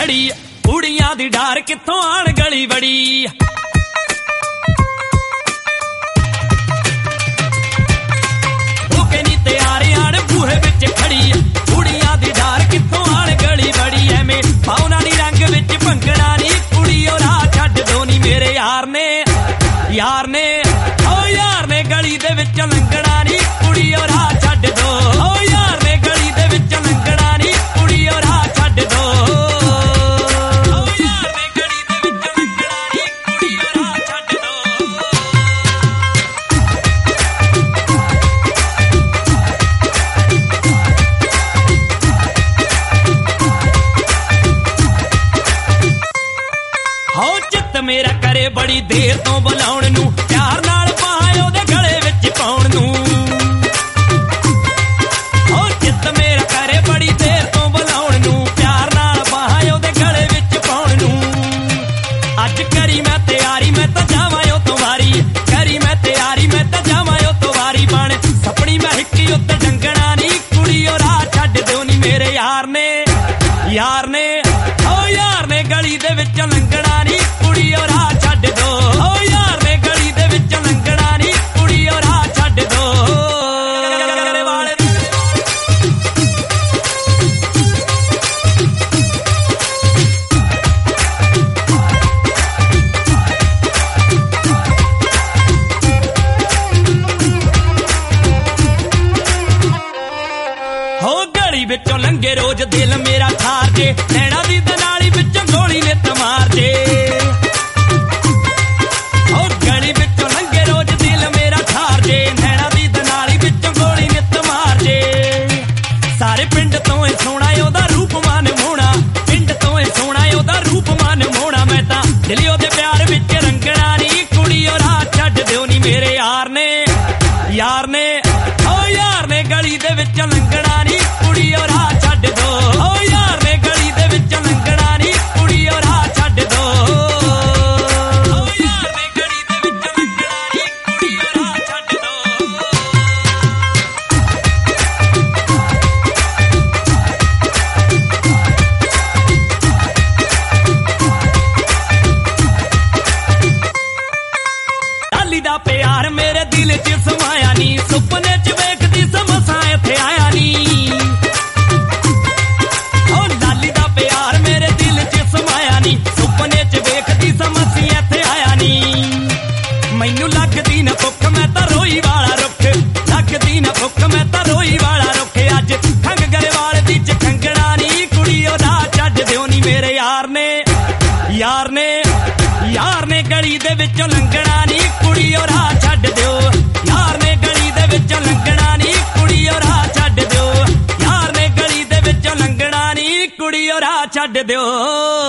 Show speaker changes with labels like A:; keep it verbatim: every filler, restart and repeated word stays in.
A: खड़ी कुड़ियां दी डार कित्थों आण गली बड़ी ओके नी तैयार आण बूहे विच खड़ी कुड़ियां दी डार कित्थों आण गली बड़ी एवें पाउना नी रंग विच भंगड़ा नी कुड़ियो राह छड्ड दो नी मेरे यार ने यार ने ओ यार ने गली दे विच लंघना नी कुड़ियो राह छड्ड दो ओ यार ने गली दे विच लंघना नी कुड़ियो राह छड्ड दो ओ यार ने गली दे विच लंघना नी कुड़ियो राह छड्ड दो हो चित मेरा करे बड़ी देर तो बुलाउण नूं प्यार नाल पाए ओदे गले विच पाउण नूं हो चित मेरा करे बड़ी देर तो बुलाउण नूं प्यार नाल पाए ओदे गले विच पाउण नूं अज करी मैं तैयारी मैं तां जावां ओ तो वारी करी मैं तैयारी मैं तां जावां ओ तो वारी बण सपनी मैं हिक्की उत्ते डंगणा नी कुड़ियो राह छड्ड दिओ नी मेरे यार ने यार ने ओ यार ने गली दे विच लंघना नी कुड़ियो राह छड्ड दो ओ यार ने गली दे विच लंघना नी कुड़ियो राह छड्ड दो हो गली विचों लंघे रोज दिल मेरा ठार जे नैना दी दनाली विचों गोली नित मार जे हो गली विचों लंघे रोज दिल मेरा ठार जे नैना दी दनाली विचों गोली नित मार जे सारे पिंड तों ए सोहणा ओहदा रूप मान मोहणा पिंड तों ए सोहणा ओहदा रूप मान मोहणा मैं तां दिल ओहदे प्यार विच रंगणा नी कुड़ियो राह छड्ड दिओ नी मेरे यार ने यार ने ओ यार ने गली दे विच लंघना नी कुड़ियो राह छड्ड दो ओ यार ने गली दे विच लंघना नी कुड़ियो राह छड्ड दो ओ यार ने गली दे विच लंघना नी कुड़ियो राह छड्ड दो डाली दा प्यार मेरे दिल च समाया नी सुपने च वेखदी समसा इत्थे आया नी ओ डाली दा प्यार मेरे दिल च समाया नी सुपने च वेखदी समसी इत्थे आया नी मैनू लगदी न भुख मैं तां रोई वाला रुख लगदी न भुख मैं तां रोई वाला रुख अज खंग गरेवाल दी च खंगणा नी कुड़ियो राह छड्ड दिओ नी मेरे यार ने यार ने यार ने गली दे विचों लंघना नी कुड़ियो राह छड्ड दिओ यार ने गली दे विचों लंघना नी कुड़ियो राह छड्ड दिओ यार ने गली दे विचों लंघना नी कुड़ियो राह छड्ड दिओ।